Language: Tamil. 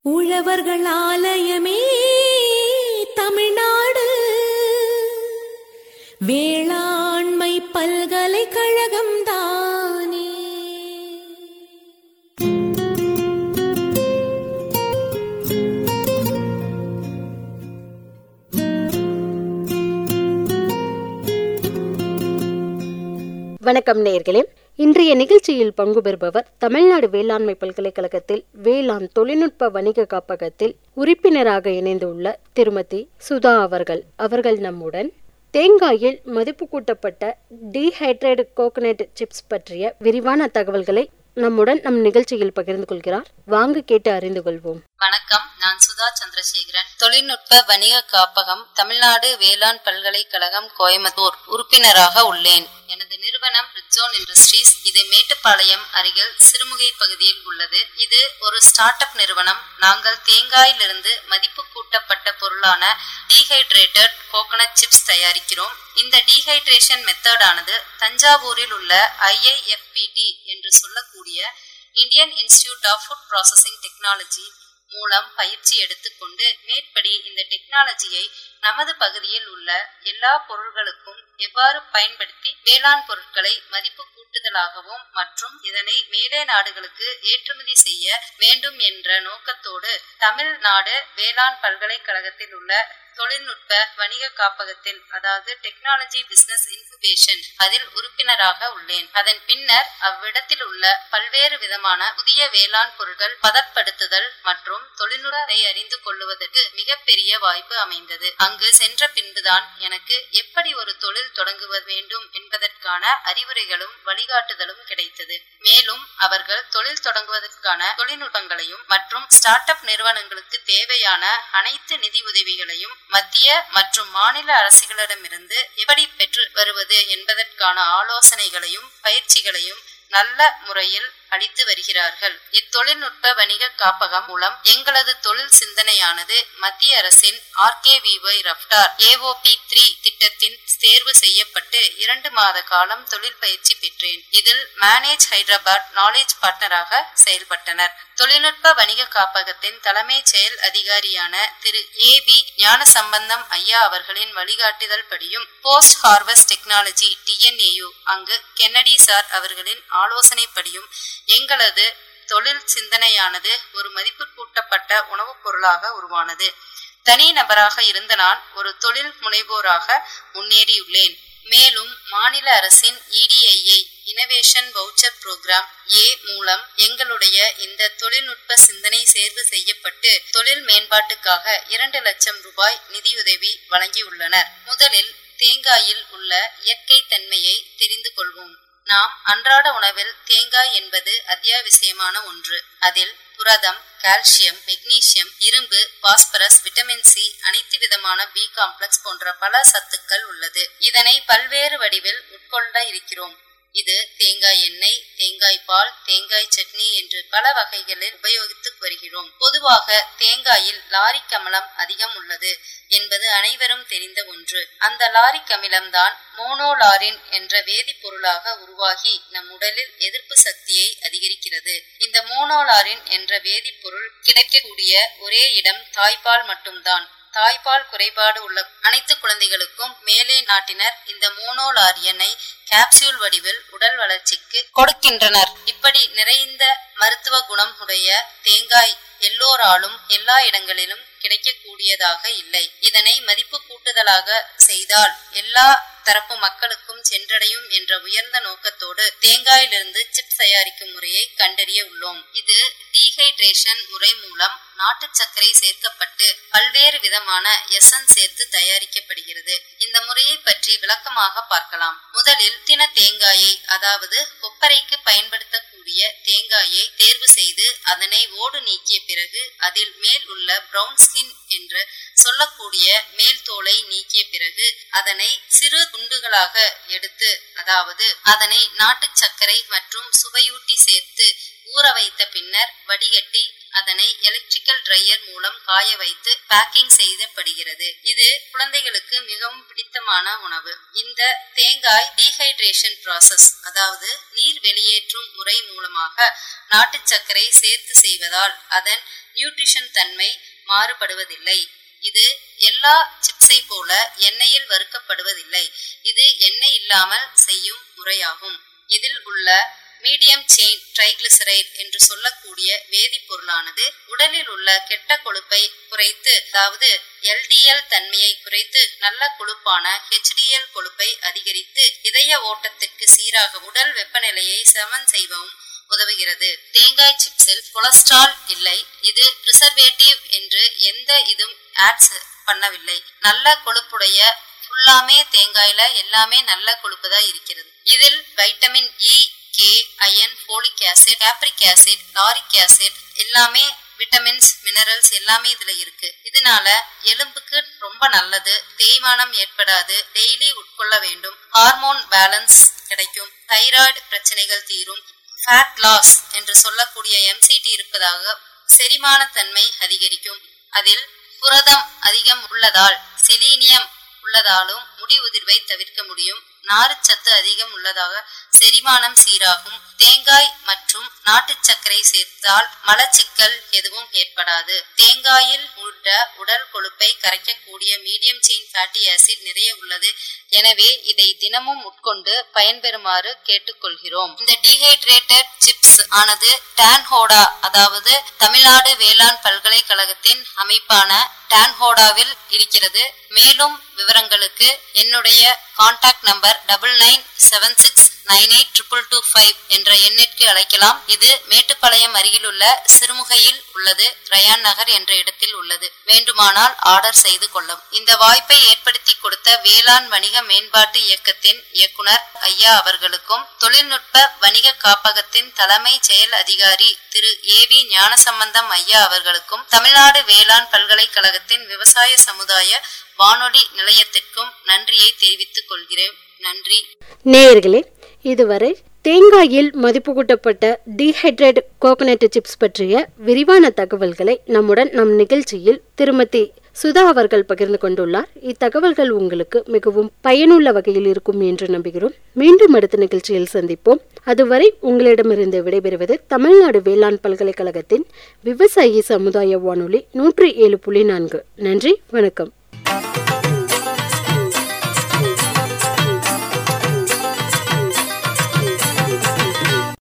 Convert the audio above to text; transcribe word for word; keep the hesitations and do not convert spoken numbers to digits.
உழவர்கள் ஆலயமே தமிழ்நாடு வேளாண்மை பல்கலைக்கழகம் தானே. வணக்கம் நேயர்களே, இன்றைய நிகழ்ச்சியில் பங்கு பெறுபவர் தமிழ்நாடு வேளாண்மை பல்கலைக்கழகத்தில் வேளாண் தொழில்நுட்ப வணிக காப்பகத்தில் உறுப்பினராக இணைந்துள்ள திருமதி சுதா அவர்கள். அவர்கள் நம்முடன் தேங்காயில் மதிப்பு கூட்டப்பட்ட டீஹைட்ரேட் கோகனட் சிப்ஸ் பற்றிய விரிவான தகவல்களை நம்முடன் நம் நிகழ்ச்சியில் பகிர்ந்து கொள்கிறார். வாங்க கேட்டு அறிந்து கொள்வோம். வணக்கம், நான் சுதா சந்திரசேகரன், தொழில்நுட்ப வணிக காப்பகம் தமிழ்நாடு வேளாண் பல்கலைக்கழகம் கோயம்புத்தூர் உறுப்பினராக உள்ளேன். எனது நிறுவனம் ரிட்ஜோன் இண்டஸ்ட்ரீஸ். இது மேட்டுப்பாளையம் அருகில் சிறுமுகை பகுதியில் உள்ளது. இது ஒரு ஸ்டார்ட் அப் நிறுவனம். நாங்கள் தேங்காயிலிருந்து மதிப்பு கூட்டப்பட்ட பொருளான டீஹைட்ரேட்டட் கோகனட் சிப்ஸ் தயாரிக்கிறோம். இந்த டீஹைட்ரேஷன் மெத்தட் ஆனது தஞ்சாவூரில் உள்ள I I F P T என்று சொல்லக்கூடிய Indian institute of food processing technology மூலம் பயிற்சி எடுத்துக்கொண்டு மேற்படி இந்த டெக்னாலஜியை நமது பகுதியில் உள்ள எல்லா பொருள்களுக்கும் எவ்வாறு பயன்படுத்தி வேளாண் பொருட்களை மதிப்பு கூட்டுதலாகவும் மற்றும் இதனை மேலே நாடுகளுக்கு ஏற்றுமதி செய்ய வேண்டும் என்ற நோக்கத்தோடு தமிழ்நாடு வேளாண் பல்கலைக்கழகத்தில் உள்ள தொழில்நுட்ப வணிக காப்பகத்தில், அதாவது டெக்னாலஜி பிசினஸ் இன்குபேஷன், அதில் உறுப்பினராக உள்ளேன். அதன் பின்னர் அவ்விடத்தில் உள்ள பல்வேறு விதமான புதிய வேளாண் பொருட்கள் பதப்படுத்துதல் மற்றும் தொழில்நுட்பத்தை அறிந்து கொள்வதற்கு மிகப்பெரிய வாய்ப்பு அமைந்தது. அங்கு சென்ற பின்புதான் எனக்கு எப்படி ஒரு தொழில் தொடங்குவது வேண்டும் என்பதற்கான அறிவுரைகளும் வழிகாட்டுதலும் கிடைத்தது. மேலும் அவர்கள் தொழில் தொடங்குவதற்கான தொழில்நுட்பங்களையும் மற்றும் ஸ்டார்ட் அப் நிறுவனங்களுக்கு தேவையான அனைத்து நிதி உதவிகளையும் மத்திய மற்றும் மாநில அரசுகளிடமிருந்து எப்படி பெற்று வருவது என்பதற்கான ஆலோசனைகளையும் பயிற்சிகளையும் நல்ல முறையில் அளித்து வருகிறார்கள். இத்தொழில்நுட்ப வணிக காப்பகம் மூலம் எங்களது தொழில் சிந்தனையானது மத்திய அரசின் R K V Y Raftaar A O P three திட்டத்தின் தேர்வு செய்யப்பட்டு இரண்டு மாத காலம் தொழில் பயிற்சி பெற்றேன். இதில் மேனேஜ் ஹைதராபாத் நாலேஜ் பார்ட்னராக செயல்பட்டனர். தொழில்நுட்ப வணிக காப்பகத்தின் தலைமை செயல் அதிகாரியான திரு ஏ வி ஞானசம்பந்தம் ஐயா அவர்களின் வழிகாட்டுதல் படியும் post harvest technology T N A U அங்கு கென்னடி சார் அவர்களின் ஆலோசனைப்படியும் எங்களது தொழில் சிந்தனையானது ஒரு மதிப்பு கூட்டப்பட்ட உணவுப் பொருளாக உருவானது. தனி நபராக இருந்த நான் ஒரு தொழில் முனைவோராக முன்னேறியுள்ளேன். மேலும் மாநில அரசின் E D I I innovation voucher programme A மூலம் எங்களுடைய இந்த தொழில்நுட்ப சிந்தனை தேர்வு செய்யப்பட்டு தொழில் மேம்பாட்டுக்காக இரண்டு லட்சம் ரூபாய் நிதியுதவி வழங்கியுள்ளனர். முதலில் தேங்காயில் உள்ள இயற்கை தன்மையை தெரிந்து கொள்வோம். நாம் அன்றாட உணவில் தேங்காய் என்பது அத்தியாவசியமான ஒன்று. அதில் புரதம், கால்சியம், மெக்னீசியம், இரும்பு, பாஸ்பரஸ், விட்டமின் சி, அனைத்து விதமான பி காம்ப்ளெக்ஸ் போன்ற பல சத்துக்கள் உள்ளது. இதனை பல்வேறு வடிவில் உட்கொள்ள இருக்கிறோம். இது தேங்காய் எண்ணெய், தேங்காய் பால், தேங்காய் சட்னி என்று பல வகைகளில் உபயோகித்து வருகிறோம். பொதுவாக தேங்காயில் லாரிக் அமிலம் அதிகம் உள்ளது என்பது அனைவரும் தெரிந்த ஒன்று. அந்த லாரிக் அமிலம்தான் மோனோலாரின் என்ற வேதிப்பொருளாக உருவாகி நம் உடலில் எதிர்ப்பு சக்தியை அதிகரிக்கிறது. இந்த மோனோலாரின் என்ற வேதிப்பொருள் கிடைக்கக்கூடிய ஒரே இடம் தாய்ப்பால் மட்டும்தான். தாய்ப்பால் குறைபாடு உள்ள அனைத்து குழந்தைகளுக்கும் மேலே நாட்டினர் இந்த மோனோலாரியனை கேப்சூல் வடிவில் உடல் வளர்ச்சிக்கு கொடுக்கின்றனர். இப்படி நிறைந்த மருத்துவ குணம் உடைய தேங்காய் எல்லோராலும் எல்லா இடங்களிலும் கிடைக்கக்கூடியதாக இல்லை. இதனை மதிப்பு கூட்டுதலாக செய்தால் எல்லா தரப்பு மக்களுக்கும் சென்றடையும் என்ற உயர்ந்த நோக்கத்தோடு தேங்காயிலிருந்து சிப்ஸ் தயாரிக்கும் முறையை கண்டறிய உள்ளோம். இது டீஹைட்ரேஷன் முறை மூலம் நாட்டு சர்க்கரை சேர்க்கப்பட்டு பல்வேறு விதமான எசன்ஸ் சேர்த்து தயாரிக்கப்படுகிறது. இந்த முறையை பற்றி விளக்கமாக பார்க்கலாம். முதலில் தின தேங்காயை, அதாவது கொப்பரைக்கு பயன்படுத்தக்கூடிய தேங்காயை தேர்வு செய்து அதனை ஓடு நீக்கிய பிறகு அதில் மேல் உள்ள பிரவுன் ஸ்கின் என்று சொல்லக்கூடிய மேல் தோலை நீக்கிய பிறகு அதனை சிறு துண்டுகளாக எடுத்து, அதாவது அதனை நாட்டு சர்க்கரை மற்றும் சுவையூட்டி சேர்த்து ஊற வைத்த பின்னர் வடிகட்டி அதனை எலக்ட்ரிக்கல் ட்ரையர் மூலம் காய வைத்து பேக்கிங் செய்யப்படுகிறது. இது குழந்தைகளுக்கு மிகவும் பிடித்தமான உணவு. இந்த தேங்காய் டீஹைட்ரேஷன் ப்ராசஸ், அதாவது நீர் வெளியேற்றும் முறை மூலமாக நாட்டு சர்க்கரை சேர்த்து செய்வதால் அதன் நியூட்ரிஷன் தன்மை மாறுபடுவதில்லை. இது எல்லா சிப்ஸை போல எண்ணெயில் வறுக்கப்படுவதில்லை. இது எண்ணெய் இல்லாமல் செய்யும் முறையாகும். இதில் உள்ள மீடியம் செயின் ட்ரைகிளிசரைட் என்று சொல்லக்கூடிய வேதிப்பொருளானது உடலில் உள்ள கெட்ட கொழுப்பை குறைத்து, அதாவது எல்டிஎல் தன்மையை குறைத்து நல்ல கொழுப்பான ஹெச்டிஎல் கொழுப்பை அதிகரித்து இதய ஓட்டத்திற்கு சீராக உடல் வெப்பநிலையை சமன் செய்யவும் உதவுகிறது. தேங்காய் சிப்ஸில் கொலஸ்ட்ரால் இல்லை. இது பிரிசர்வேட்டிவ் என்று எந்த இதும் ஆட்ஸ் பண்ணவில்லை. நல்ல கொழுப்புடைய ஃபுல்லாமே தேங்காயில எல்லாமே நல்ல கொழுப்பு தான் இருக்கிறது. இதில் vitamin E, K, iron, folic acid, capric acid, lauric acid எல்லாமே விட்டமின்ஸ், மினரல்ஸ் எல்லாமே இதுல இருக்கு. இதனால எலும்புக்கு ரொம்ப நல்லது. தேய்மானம் ஏற்படாது. டெய்லி உட்கொள்ள வேண்டும். ஹார்மோன் பேலன்ஸ் கிடைக்கும். தைராய்டு பிரச்சனைகள் தீரும். ஃபேட் லாஸ் என்று சொல்லக்கூடிய எம்சிடி இருப்பதாக செரிமான தன்மை அதிகரிக்கும். அதில் புரதம் அதிகம் உள்ளதால், செலீனியம் உள்ளதாலும் முடி உதிர்வை தவிர்க்க முடியும். நார்ச்சத்து அதிகம் உள்ளதாக செரிமானம் சீராகும். தேங்காய் மற்றும் நாட்டு சர்க்கரை சேர்த்தால் மலச்சிக்கல் எதுவும் ஏற்படாது. தேங்காயில் உள்ள உடல் கொழுப்பை கரைக்கக்கூடிய மீடியம் செயின் ஃபேட்டி ஆசிட் நிறைய உள்ளது. எனவே இதை தினமும் உட்கொண்டு பயன்பெறுமாறு கேட்டுக்கொள்கிறோம். இந்த டீஹைட்ரேட்டட் சிப்ஸ் ஆனது டான்ஹோடா, அதாவது தமிழ்நாடு வேளாண் பல்கலைக்கழகத்தின் அமைப்பான டான்ஹோடாவில் இருக்கிறது. மேலும் விவரங்களுக்கு என்னுடைய contact number double nine seven six nine eight triple two five என்ற எண்ணிற்கு அழைக்கலாம். இது மேட்டுப்பாளையம் அருகில் உள்ள சிறுமுகையில் உள்ளது. ரயான் நகர் என்ற இடத்தில் உள்ளது. வேண்டுமானால் ஆர்டர் செய்து கொள்ளவும். இந்த வாய்ப்பை ஏற்படுத்தி கொடுத்த வேளாண் வணிக மேம்பாட்டு இயக்கத்தின் இயக்குனர் ஐயா அவர்களுக்கும், தொழில்நுட்ப வணிக காப்பகத்தின் தலைமை செயல் அதிகாரி திரு ஏ வி ஞானசம்பந்தம் ஐயா அவர்களுக்கும், தமிழ்நாடு வேளாண் பல்கலைக்கழகத்தின் விவசாய சமுதாய வானொலி நிலையத்திற்கும் நன்றியை தெரிவித்துக் கொள்கிறேன். நன்றி நேயர்களே. இதுவரை தேங்காயில் மதிப்பு கூட்டப்பட்ட டீஹைட்ரேட் கோகனட் சிப்ஸ் பற்றிய விரிவான தகவல்களை நம்முடன் நம் நிகழ்ச்சியில் திருமதி சுதா அவர்கள் பகிர்ந்து கொண்டுள்ளார். இத்தகவல்கள் உங்களுக்கு மிகவும் பயனுள்ள வகையில் இருக்கும் என்று நம்புகிறோம். மீண்டும் அடுத்த நிகழ்ச்சியில் சந்திப்போம். அதுவரை உங்களிடமிருந்து விடைபெறுவது தமிழ்நாடு வேளாண் பல்கலைக்கழகத்தின் விவசாயி சமுதாய வானொலி நூற்றி ஏழு புள்ளி நான்கு. நன்றி, வணக்கம்.